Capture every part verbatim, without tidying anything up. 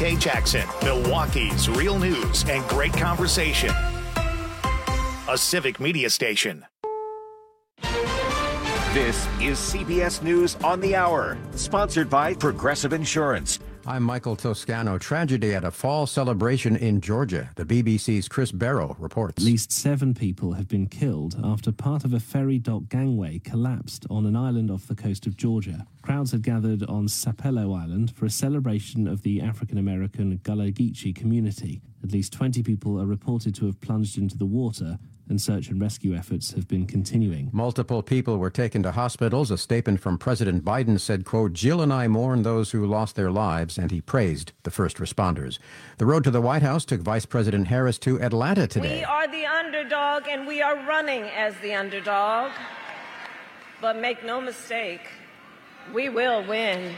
K Jackson, Milwaukee's real news and great conversation. A civic media station. This is C B S News on the Hour, sponsored by Progressive Insurance. I'm Michael Toscano. Tragedy at a fall celebration in Georgia. The B B C's Chris Barrow reports. At least seven people have been killed after part of a ferry dock gangway collapsed on an island off the coast of Georgia. Crowds had gathered on Sapelo Island for a celebration of the African-American Gullah Geechee community. At least twenty people are reported to have plunged into the water, and search and rescue efforts have been continuing. Multiple people were taken to hospitals. A statement from President Biden said, quote, "Jill and I mourn those who lost their lives," and he praised the first responders. The road to the White House took Vice President Harris to Atlanta today. We are the underdog, and we are running as the underdog. But make no mistake, we will win.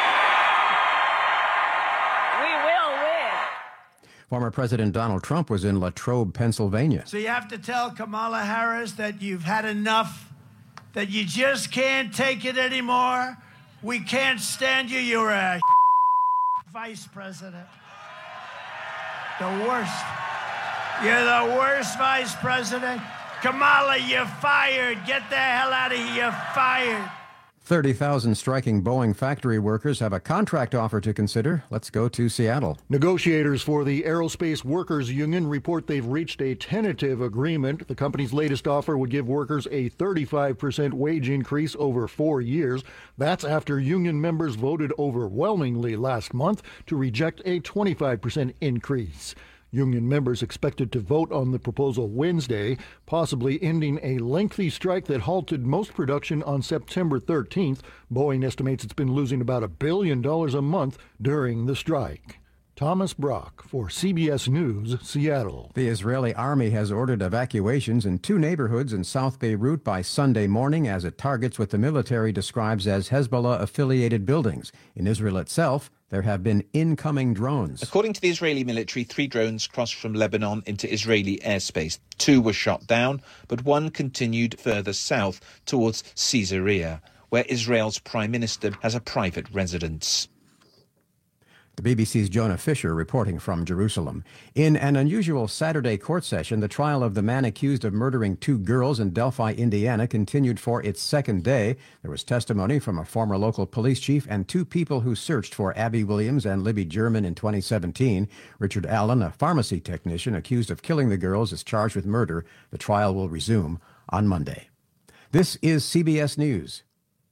We will win. Former President Donald Trump was in Latrobe, Pennsylvania. So you have to tell Kamala Harris that you've had enough, that you just can't take it anymore. We can't stand you. You're a vice president. The worst. You're the worst vice president. Kamala, you're fired. Get the hell out of here. You're fired. thirty thousand striking Boeing factory workers have a contract offer to consider. Let's go to Seattle. Negotiators for the Aerospace Workers Union report they've reached a tentative agreement. The company's latest offer would give workers a thirty-five percent wage increase over four years. That's after union members voted overwhelmingly last month to reject a twenty-five percent increase. Union members expected to vote on the proposal Wednesday, possibly ending a lengthy strike that halted most production on September thirteenth. Boeing estimates it's been losing about a billion dollars a month during the strike. Thomas Brock for C B S News, Seattle. The Israeli army has ordered evacuations in two neighborhoods in South Beirut by Sunday morning as it targets what the military describes as Hezbollah-affiliated buildings. In Israel itself, there have been incoming drones. According to the Israeli military, three drones crossed from Lebanon into Israeli airspace. Two were shot down, but one continued further south towards Caesarea, where Israel's prime minister has a private residence. The B B C's Jonah Fisher reporting from Jerusalem. In an unusual Saturday court session, the trial of the man accused of murdering two girls in Delphi, Indiana, continued for its second day. There was testimony from a former local police chief and two people who searched for Abby Williams and Libby German in twenty seventeen. Richard Allen, a pharmacy technician accused of killing the girls, is charged with murder. The trial will resume on Monday. This is C B S News.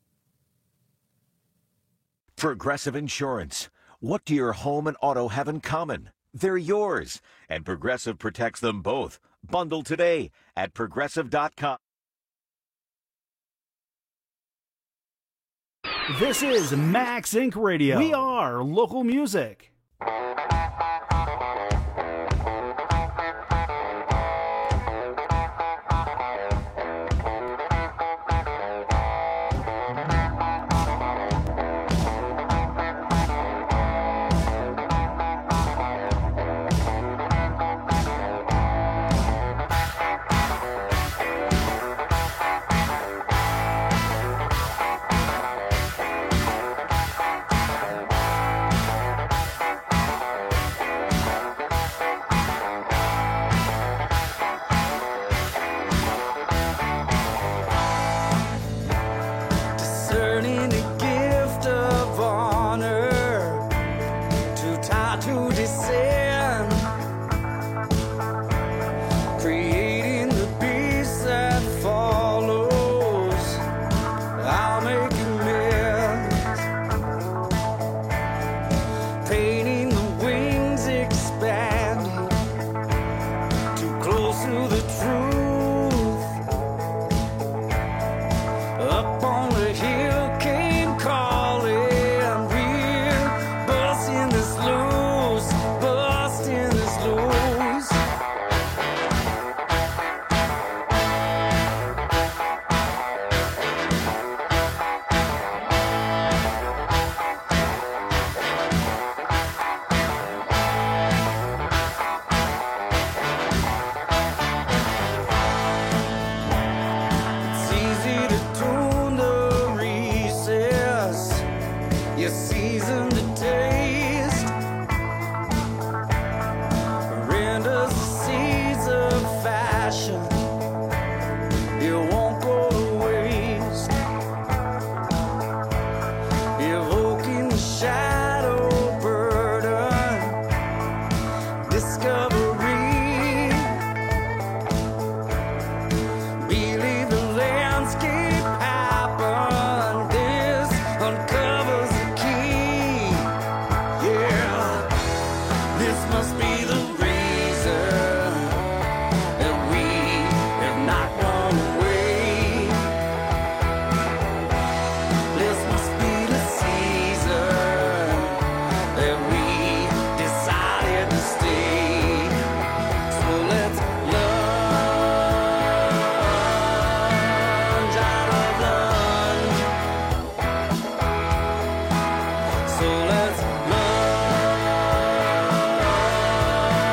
Progressive Insurance. What do your home and auto have in common? They're yours, and Progressive protects them both. Bundle today at progressive dot com. This is Max Incorporated. Radio. We are local music. But must be the reason that we have not gone away. This must be the season that we decided to stay. So let's lunge out of lunge. So let's lunge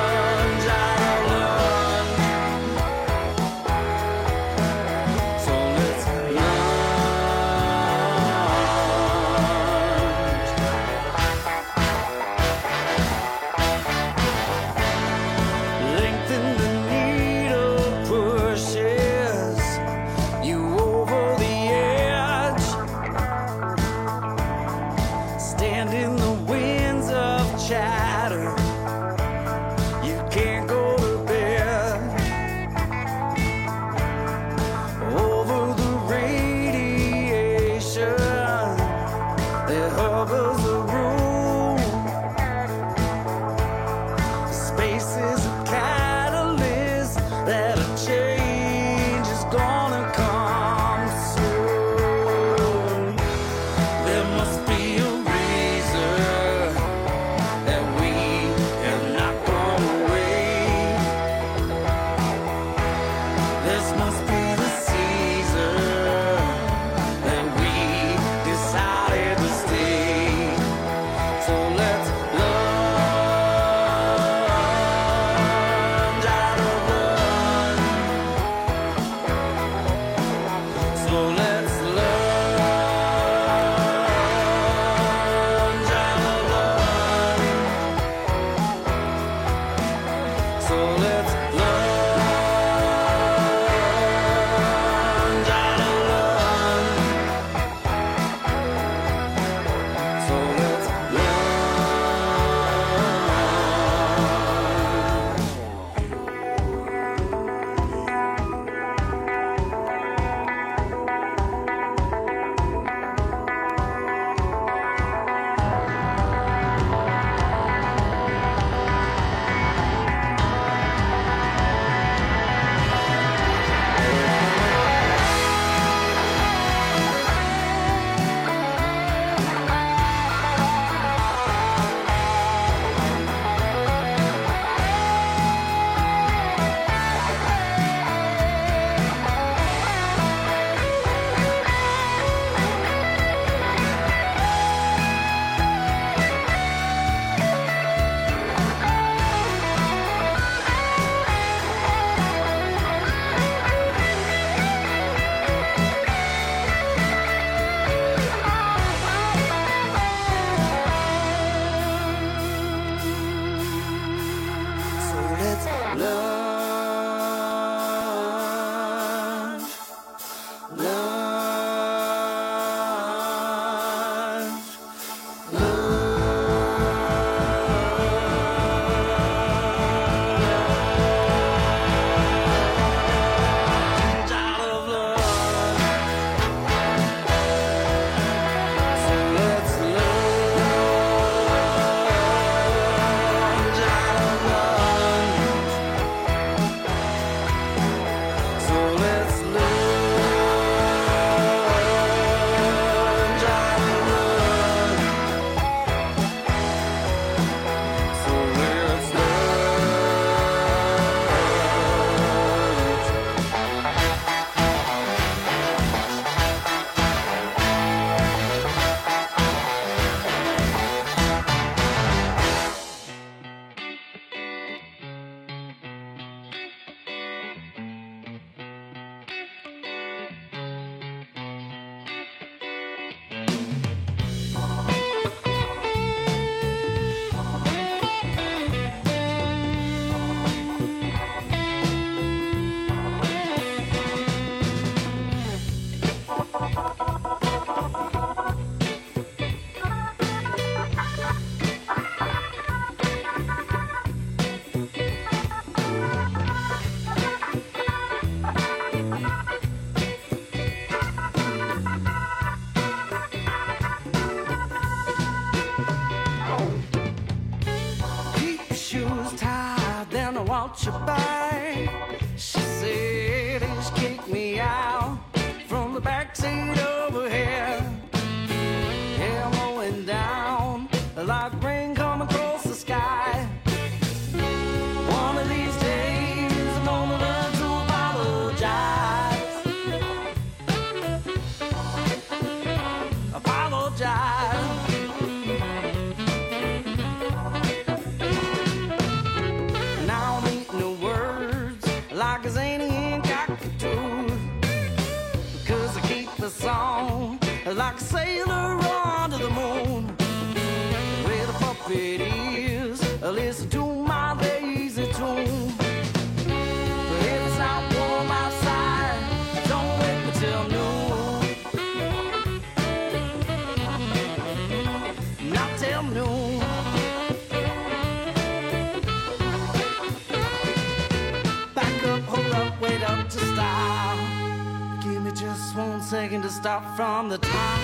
watch you back. She said and she kicked me out from the backseat over here. Hair blowing down like rain coming across the sky. One of these days I'm gonna learn to apologize. Apologize. Now I'm eating the words like a zany and cockatoo, because I keep the song like a sailor under the moon. Where the puppet is, listen to my lazy tune. But if it's not warm outside, don't wait until noon. Not till noon. Back up, hold up, wait up to stop. Give me just one second to stop from the top.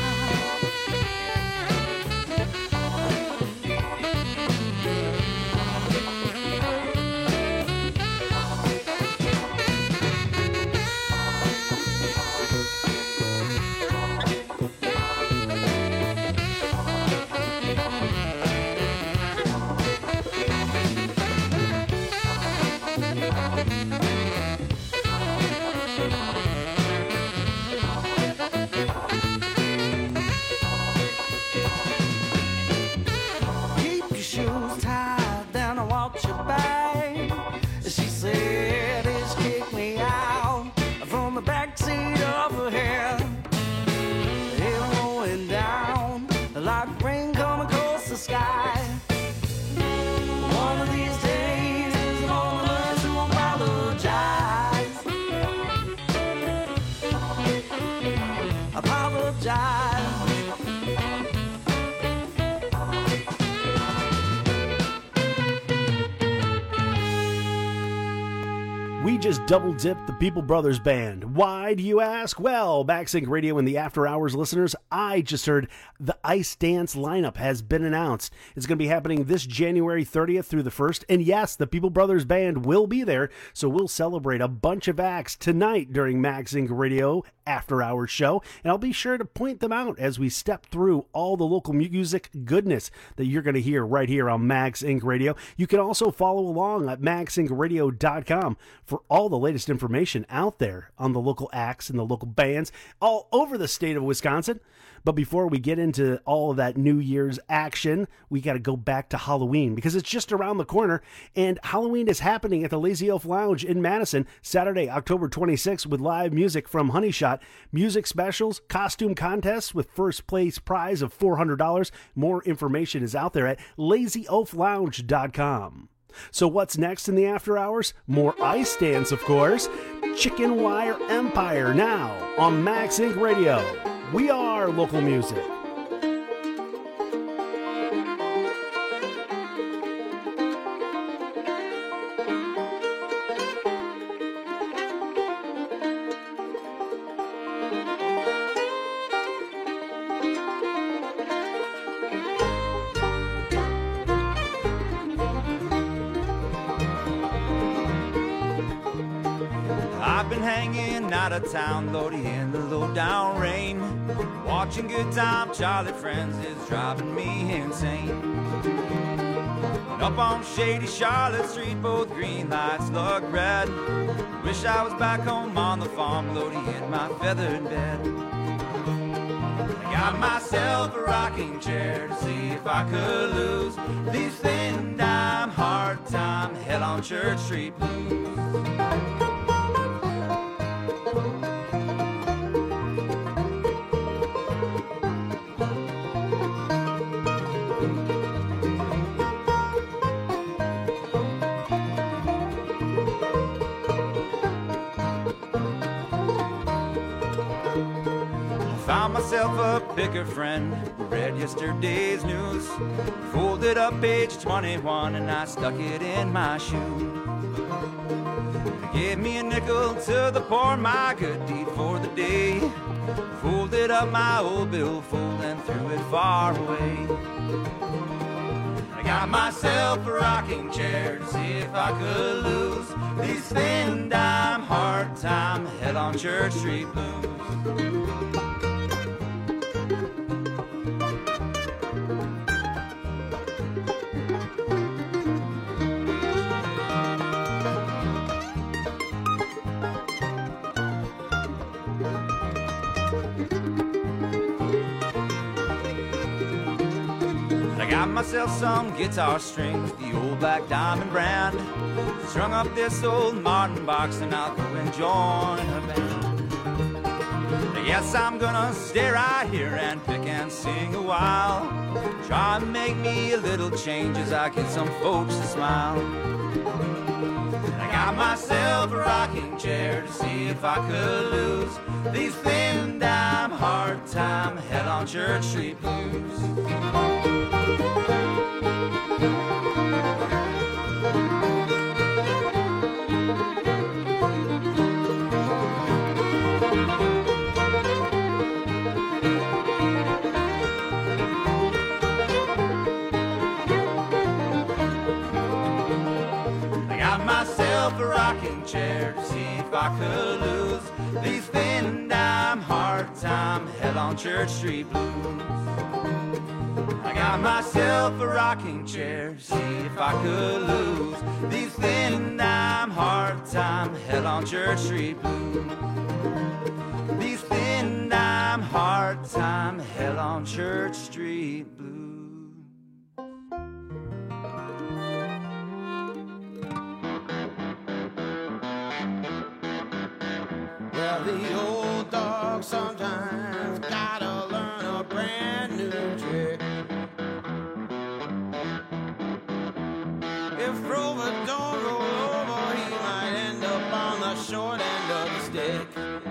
Keep your shoes tied, then I watch your back. She said it's kicked me out from the backseat of her hair. Hair blowing down like rain coming across the sky. One of these days I'm gonna learn to apologize. Apologize. We just double dipped the People Brothers Band. Why, do you ask? Well, MaxSync Radio and the After Hours listeners, I just heard the Ice Dance lineup has been announced. It's going to be happening this January thirtieth through the first. And yes, the People Brothers Band will be there, so we'll celebrate a bunch of acts tonight during MaxSync Radio After Hours show. And I'll be sure to point them out as we step through all the local music goodness that you're going to hear right here on MaxSync Radio. You can also follow along at max sync radio dot com for all the latest information out there on the local acts and the local bands all over the state of Wisconsin. But before we get into all of that New Year's action, we got to go back to Halloween because it's just around the corner, and Halloween is happening at the Lazy Elf Lounge in Madison Saturday, October twenty-sixth, with live music from Honey Shot, music specials, costume contests with first place prize of four hundred dollars. More information is out there at lazy elf lounge dot com. So what's next in the after hours? More ice dance, of course. Chicken Wire Empire now on MaxSync Radio. We are local music. I've been hanging out of town, Lordy, in the low down rain. Watching Good Time Charlie Friends is driving me insane. And up on shady Charlotte Street, both green lights look red. Wish I was back home on the farm, Lordy, in my feathered bed. I got myself a rocking chair to see if I could lose these thin dime, hard time, hell on Church Street blues. Found myself a picker friend who read yesterday's news. Folded up page twenty-one and I stuck it in my shoe. They gave me a nickel to the poor, my good deed for the day. Folded up my old billfold and threw it far away. I got myself a rocking chair to see if I could lose these thin dime, hard time, head on Church Street blues. Got myself some guitar strings, the old Black Diamond brand. Strung up this old Martin box and I'll go and join a band. Yes, I'm gonna stay right here and pick and sing a while. Try and make me a little change as I get some folks to smile. I got myself a rocking chair to see if I could lose these thin dime, hard time, head on Church Street blues. A rocking chair to see if I could lose these thin dime, hard time, head on Church Street blues. I got myself a rocking chair to see if I could lose these thin dime, hard time, head on Church Street blues. These thin dime, hard time, hell on Church Street blues. Well, the old dog sometimes gotta learn a brand new trick. If Rover don't roll over, he might end up on the short end of the stick.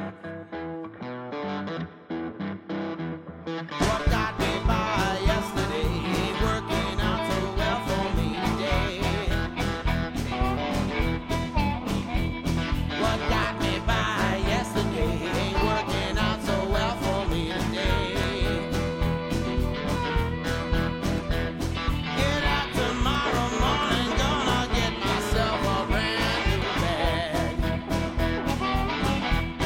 What got me by yesterday ain't working out so well for me today. What got me by yesterday ain't working out so well for me today. Get out tomorrow morning, gonna get myself a brand new bag.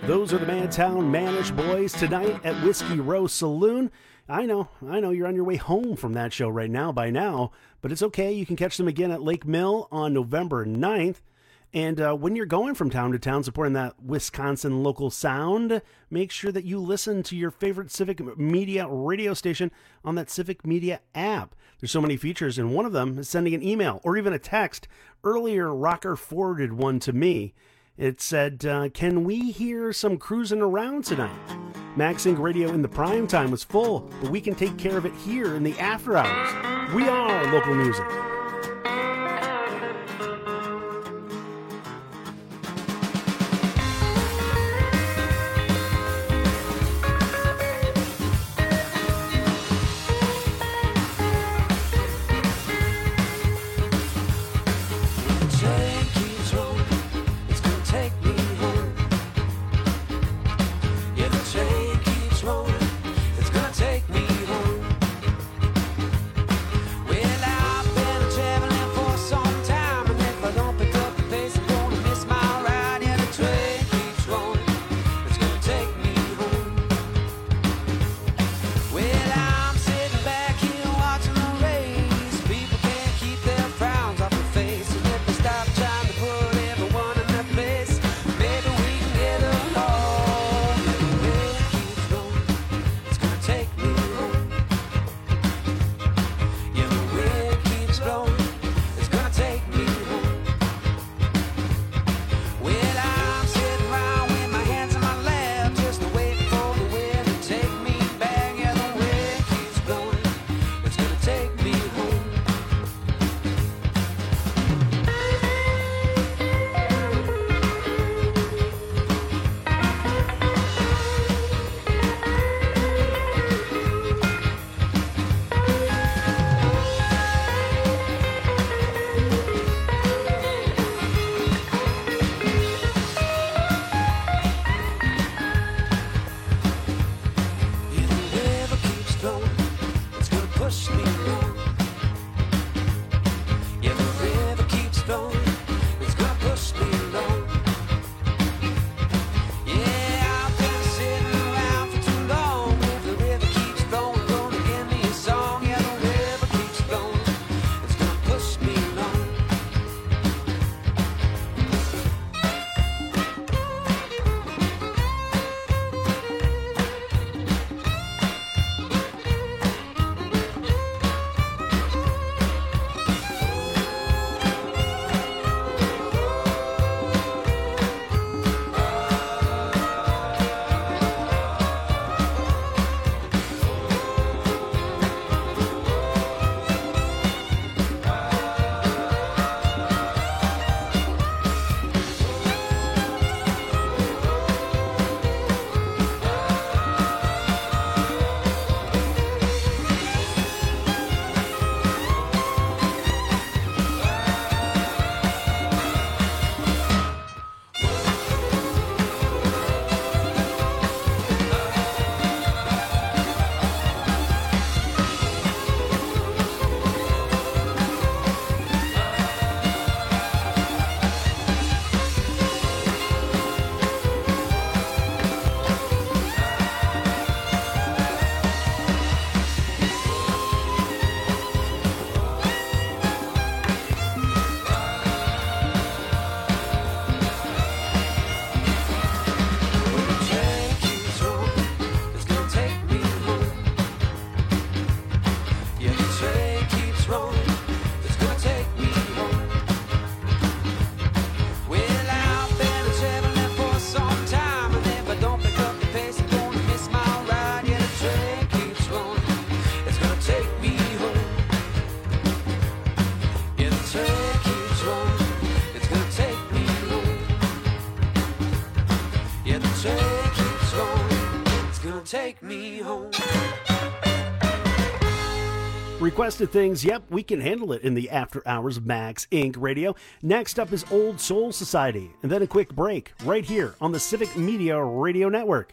Those are the Mantown Manish Boys tonight at Whiskey Row Saloon. I know, I know you're on your way home from that show right now by now, but it's okay. You can catch them again at Lake Mill on November ninth. And uh, when you're going from town to town supporting that Wisconsin local sound, make sure that you listen to your favorite Civic Media radio station on that Civic Media app. There's so many features, and one of them is sending an email or even a text. Earlier, Rocker forwarded one to me. It said, uh, can we hear some cruising around tonight? Max Inc Radio in the prime time was full, but we can take care of it here in the after hours. We are local music. Take me home. Requested things, yep, we can handle it in the after hours of Max Inc Radio. Next up is Old Soul Society, and then a quick break right here on the Civic Media Radio Network.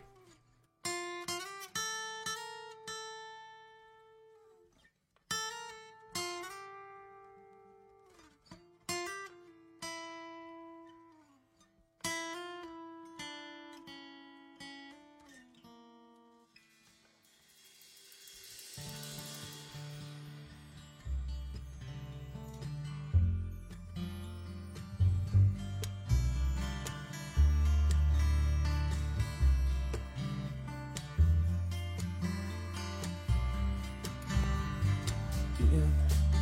in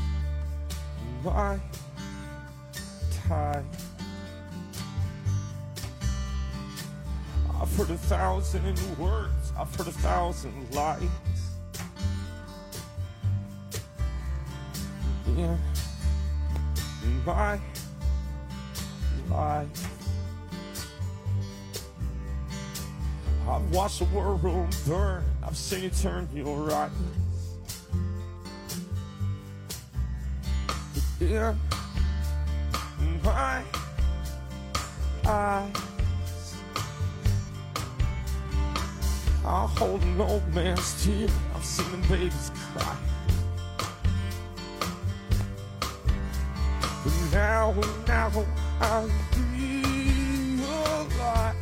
my time. I've heard a thousand words, I've heard a thousand lies. In my life, I've watched the world burn, I've seen you turn your eyes. In my eyes, I'll hold an old man's tear, I've seen them babies cry. But now, now I realize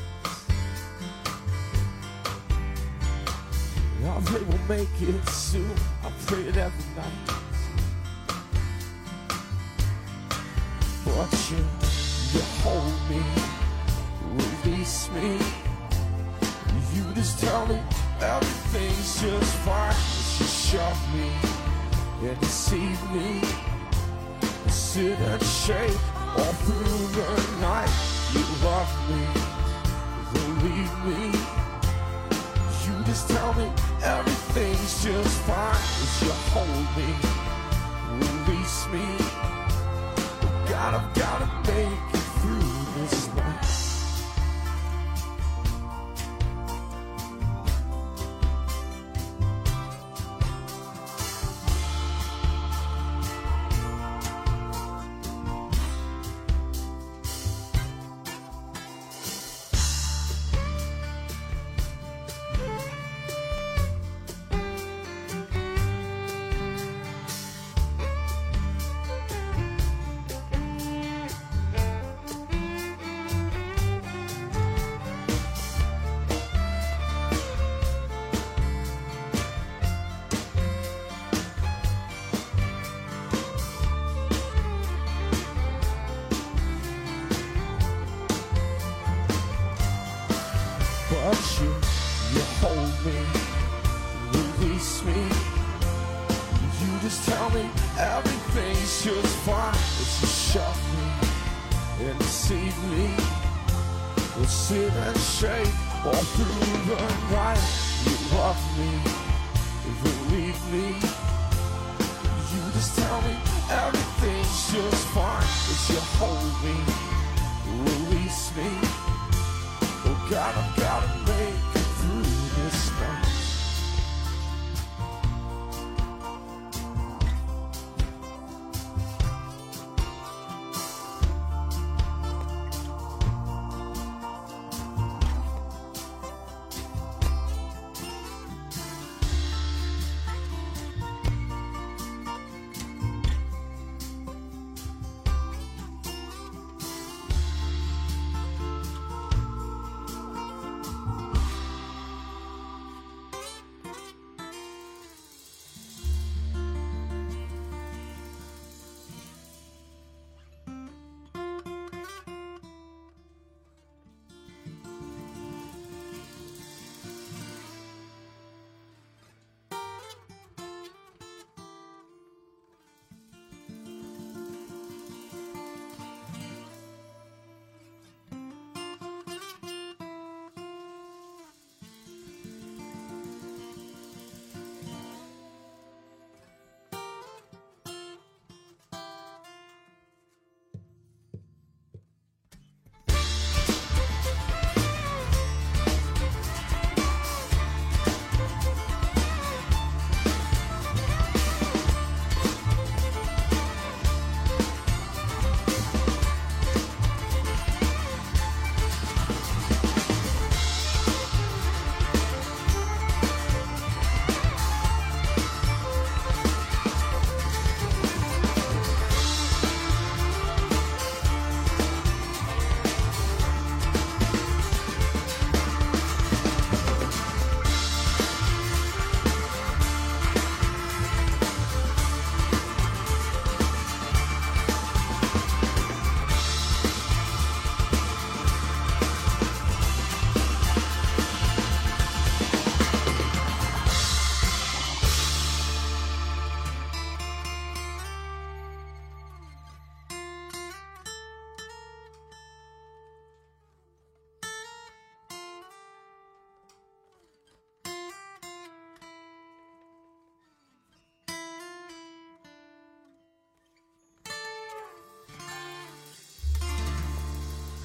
I pray we'll make it soon, I pray it every night. But you, you hold me, release me. You just tell me everything's just fine. You shove me and deceive me, sit and shake all through the night. You love me, believe me. You just tell me everything's just fine. You hold me, release me. God, I've gotta make it through this night. But you, you hold me, release me. You just tell me everything's just fine. But you shove me and deceive me. We'll sit and shake all through the night. You love me, believe me. You just tell me everything's just fine. But you hold me, release me. Oh God, I've gotta make it through this night.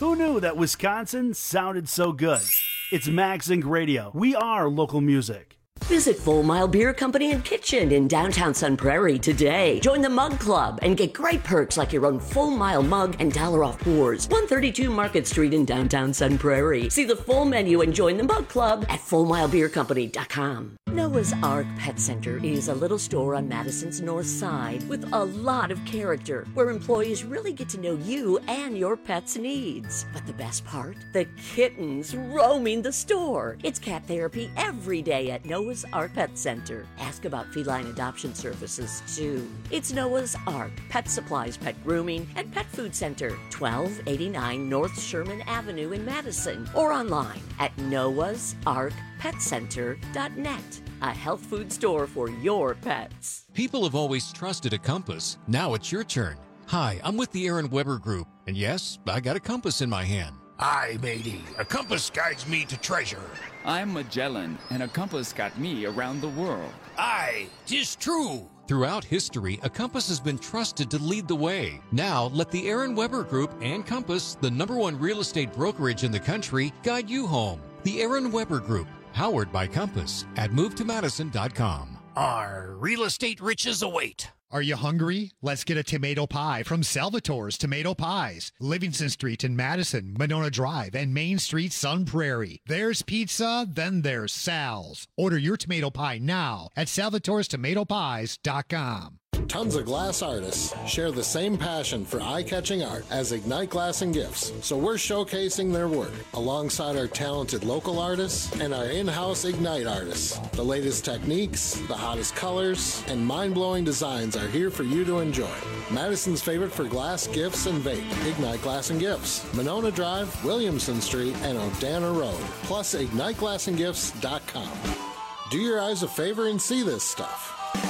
Who knew that Wisconsin sounded so good? It's Max Inc Radio. We are local music. Visit Full Mile Beer Company and Kitchen in downtown Sun Prairie today. Join the Mug Club and get great perks like your own Full Mile mug and dollar off pours. one thirty-two Market Street in downtown Sun Prairie. See the full menu and join the Mug Club at full mile beer company dot com. Noah's Ark Pet Center is a little store on Madison's north side with a lot of character, where employees really get to know you and your pet's needs. But the best part? The kittens roaming the store. It's cat therapy every day at Noah's Ark Pet Center. Ask about feline adoption services, too. It's Noah's Ark Pet Supplies, Pet Grooming, and Pet Food Center, twelve eighty-nine North Sherman Avenue in Madison, or online at noahs ark pet center dot net. A health food store for your pets. People have always trusted a compass. Now it's your turn. Hi, I'm with the Aaron Weber Group, and yes, I got a compass in my hand. Aye, matey, a compass guides me to treasure. I'm Magellan, and a compass got me around the world. Aye, 'tis true. Throughout history, a compass has been trusted to lead the way. Now, let the Aaron Weber Group and Compass, the number one real estate brokerage in the country, guide you home. The Aaron Weber Group, powered by Compass, at move to madison dot com. Our real estate riches await. Are you hungry? Let's get a tomato pie from Salvatore's Tomato Pies. Livingston Street in Madison, Monona Drive, and Main Street, Sun Prairie. There's pizza, then there's Sal's. Order your tomato pie now at salvatores tomato pies dot com. Tons of glass artists share the same passion for eye-catching art as Ignite Glass and Gifts, so we're showcasing their work alongside our talented local artists and our in-house Ignite artists. The latest techniques, the hottest colors, and mind-blowing designs are here for you to enjoy. Madison's favorite for glass, gifts, and vape, Ignite Glass and Gifts, Monona Drive, Williamson Street, and Odana Road, plus ignite glass and gifts dot com. Do your eyes a favor and see this stuff.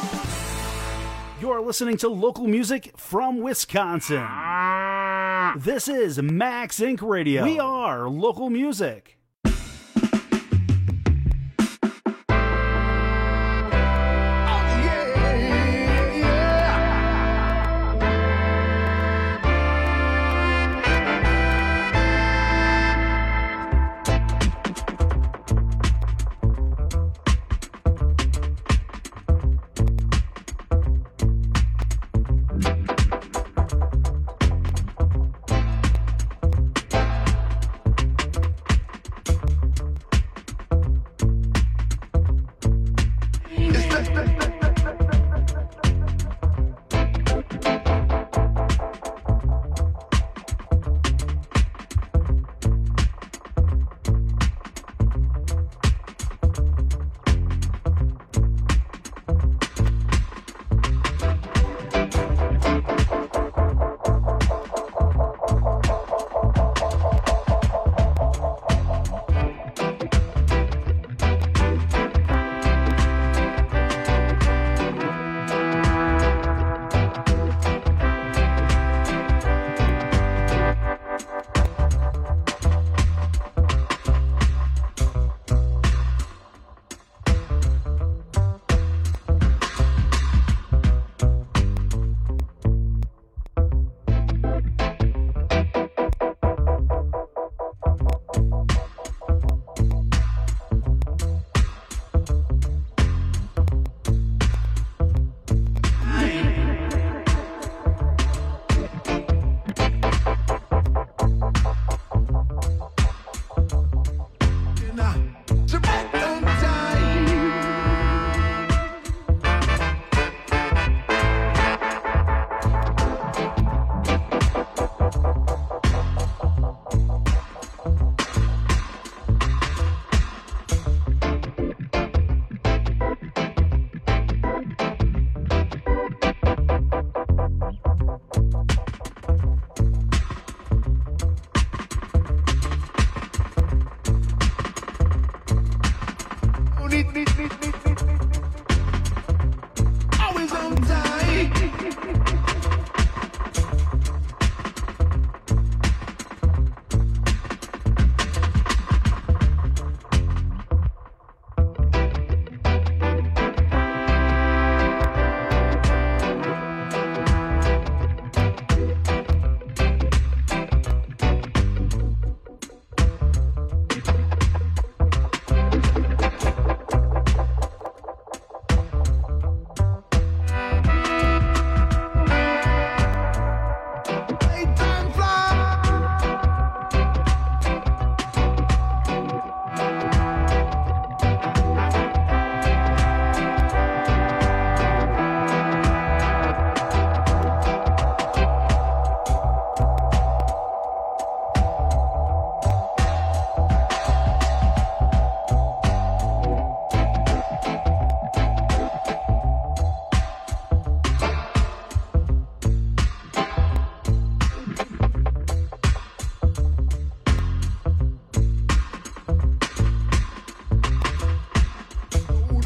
You're listening to local music from Wisconsin. This is Max Inc Radio. We are local music.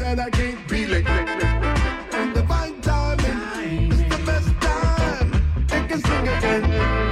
that I can't feel it. And the fine timing is the best time. It can sing again.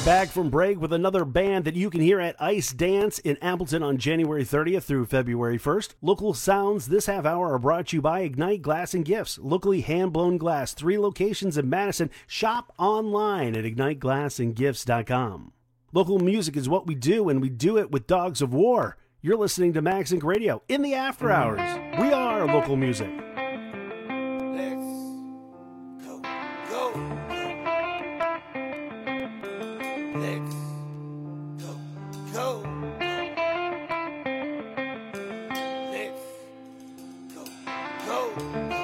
Back from break with another band that you can hear at Ice Dance in Appleton on January thirtieth through February first. Local sounds this half hour are brought to you by Ignite Glass and Gifts. Locally hand-blown glass, three locations in Madison. Shop online at ignite glass and gifts dot com. Local music is what we do, and we do it with Dogs of War. You're listening to Max Inc Radio in the after hours. We are local music. Let's go, go. Let's go, go.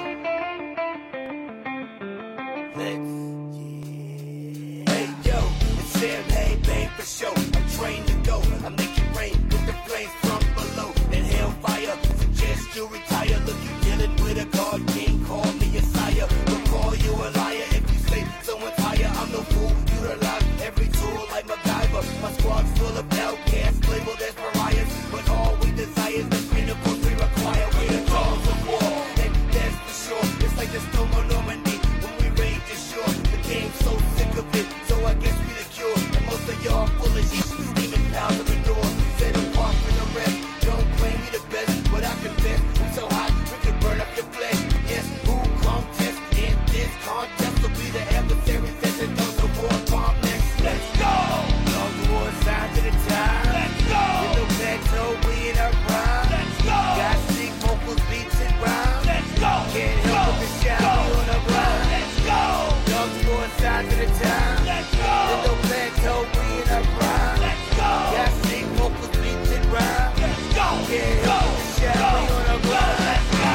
Let's, yeah. Hey, yo, it's Sam, hey, babe, for show. I'm trained to go. I make it rain with the flames from below. And hellfire, suggest you retire. Look, you dealing with a god king, call me a sire. We'll call you a liar if you say someone's higher. I'm no fool, utilize every tool like MacGyver. My squad's full of outcasts, labeled as pariahs. But all we desire is the pinnacles we require. We're the dogs of war, and that's for sure. It's like the storm on Normandy when we raid the shore. The game's so sick of it, so I guess we the cure. And most of y'all full of shit, screaming pounds of the door. Set apart from the rest, don't claim me the best, but I confess I'm so hot we can burn up your flesh. Yes, who contest in this contest will be the adversary session. Those of war bomb next. Let's go! Dogs of war side to the time. Let's go! With no plateau, we in our prime. Let's go! Got sick vocals, beats and rhymes. Let's go! Can't help but to shout on the blind. Let's go! Dogs of war side to the time. Let's go! With no plateau, we in our prime. Let's go! Got sick vocals, beats and rhymes. Let's go! Can't help but to shout on the blind. Let's go!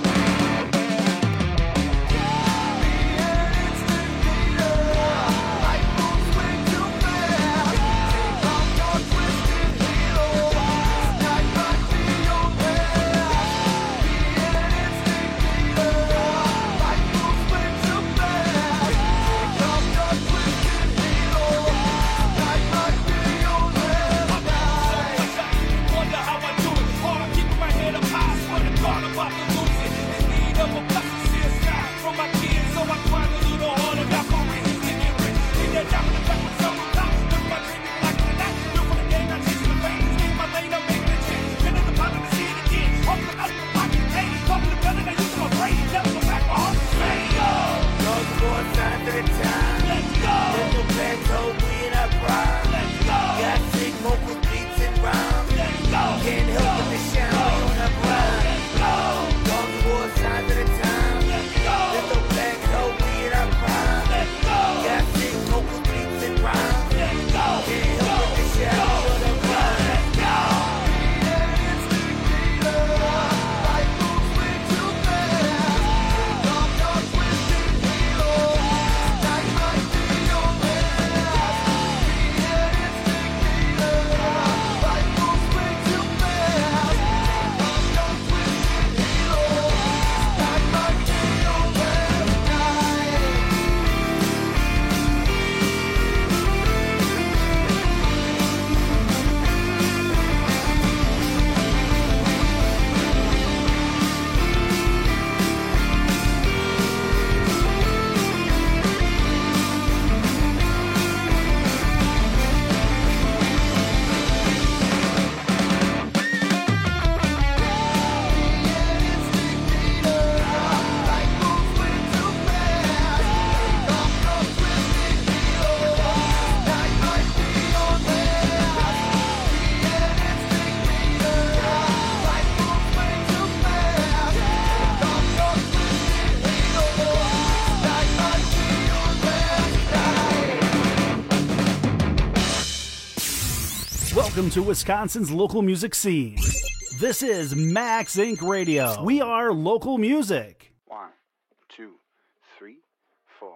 Welcome to Wisconsin's local music scene. This is Max Inc Radio. We are local music. One, two, three, four.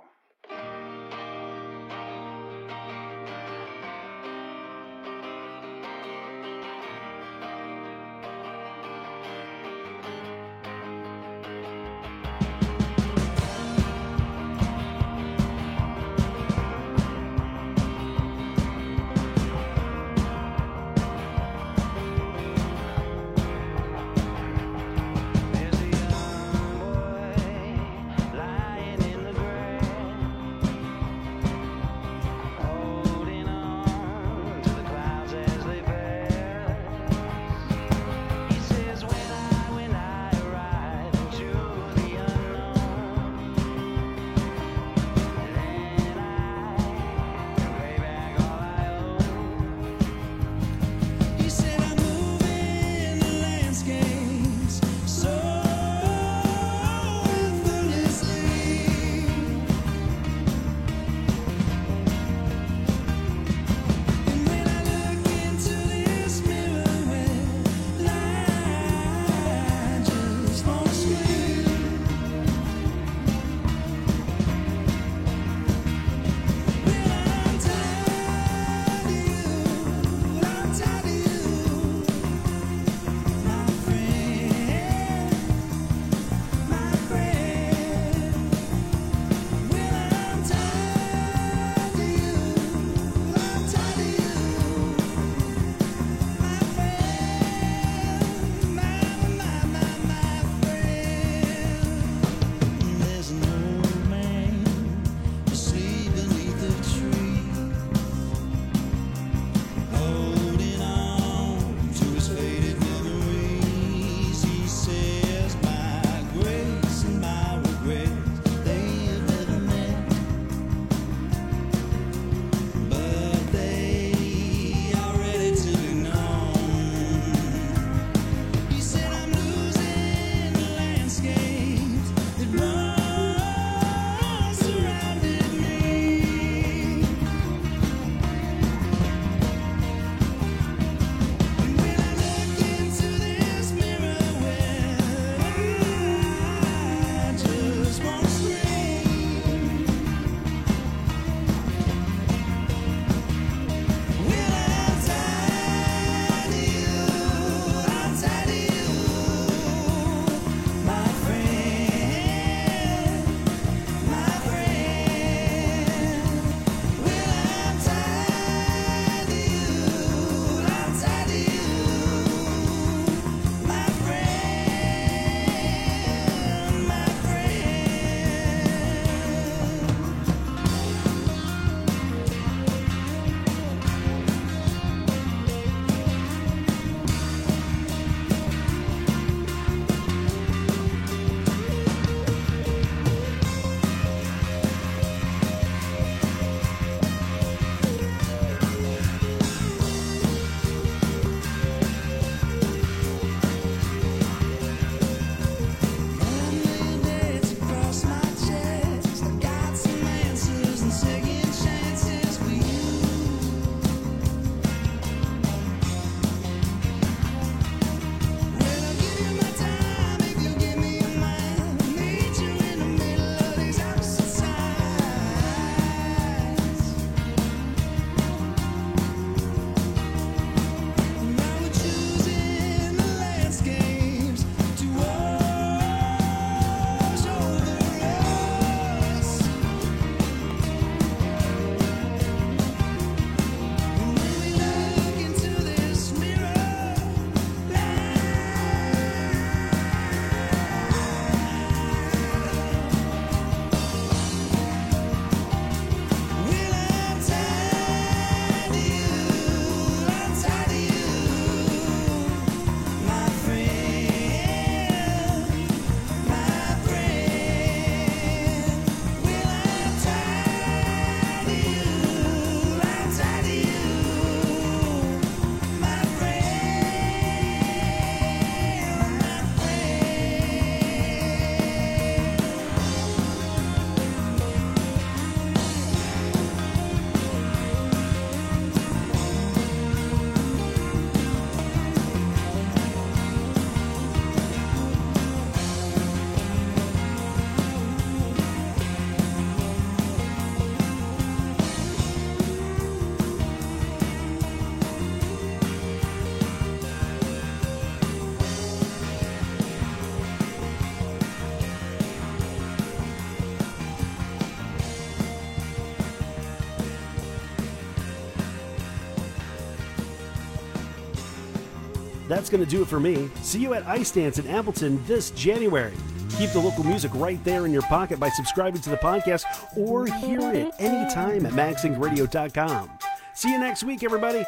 that's going to do it for me. See you at Ice Dance in Appleton this January. Keep the local music right there in your pocket by subscribing to the podcast or hear it anytime at mag sync radio dot com. See you next week, everybody.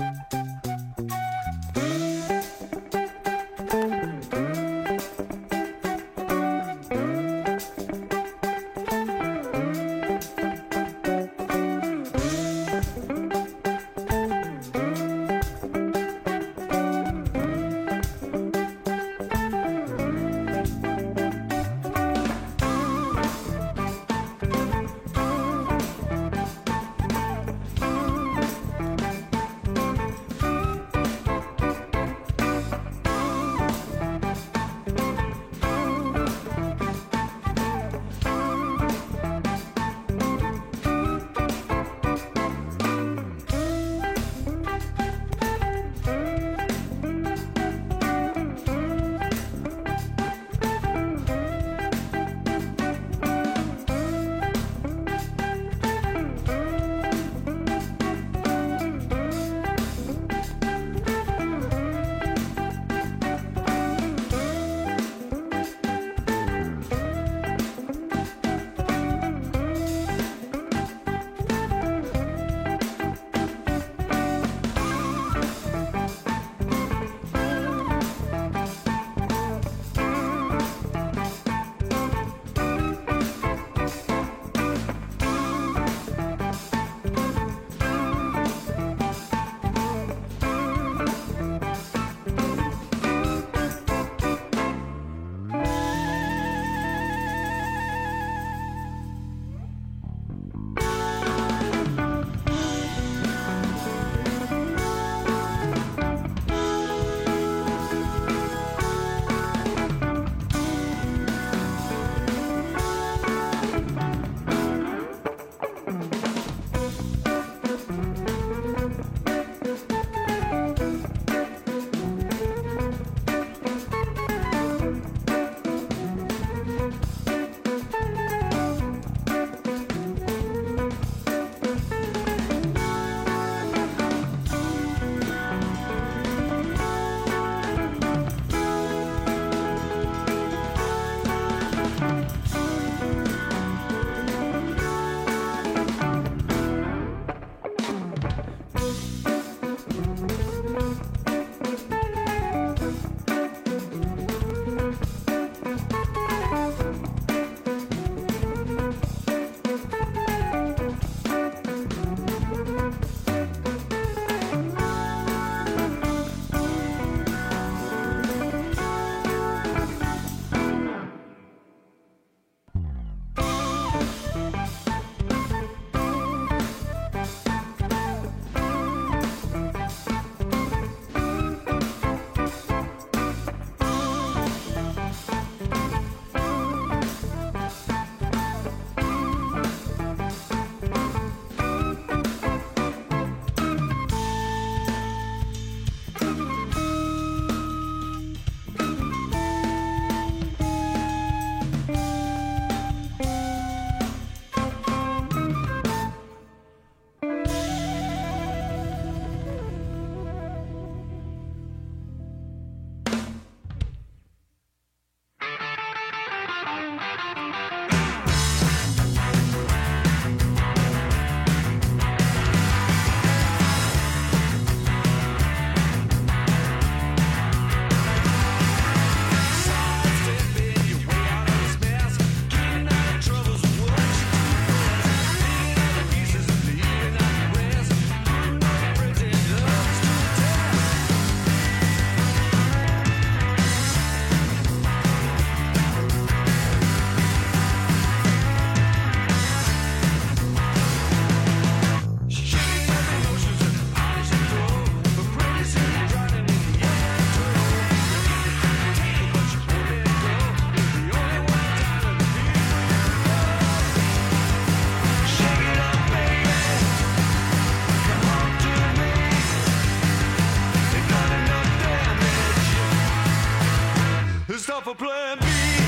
for plan B.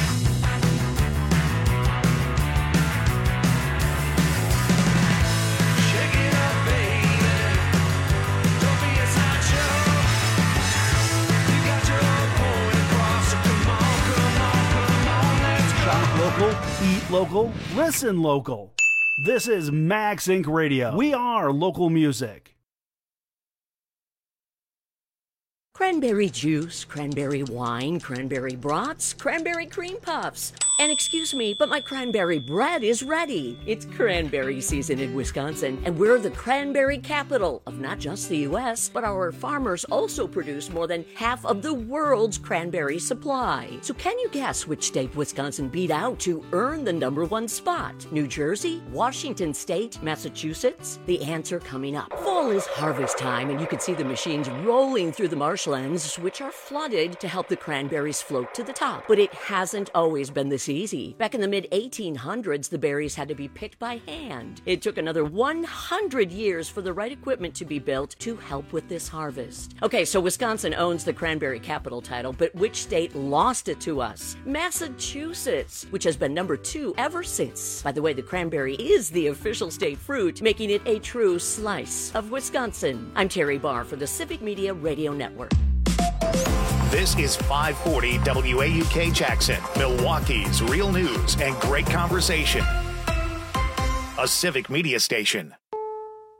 Shake it up, baby. Don't be a sideshow. local, eat local, listen local. This is Max Incorporated. Radio. We are local music. Cranberry juice, cranberry wine, cranberry brats, cranberry cream puffs. And excuse me, but my cranberry bread is ready. It's cranberry season in Wisconsin, and we're the cranberry capital of not just the U S, but our farmers also produce more than half of the world's cranberry supply. So can you guess which state Wisconsin beat out to earn the number one spot? New Jersey, Washington State, Massachusetts? The answer coming up. Fall is harvest time, and you can see the machines rolling through the marshlands, which are flooded to help the cranberries float to the top. But it hasn't always been this easy. Back in the mid eighteen hundreds, the berries had to be picked by hand. It took another one hundred years for the right equipment to be built to help with this harvest. Okay, so Wisconsin owns the cranberry capital title, but which state lost it to us? Massachusetts, which has been number two ever since. By the way, the cranberry is the official state fruit, making it a true slice of Wisconsin. I'm Terry Barr for the Civic Media Radio Network. This is five forty W A U K Jackson, Milwaukee's real news and great conversation. A Civic Media station.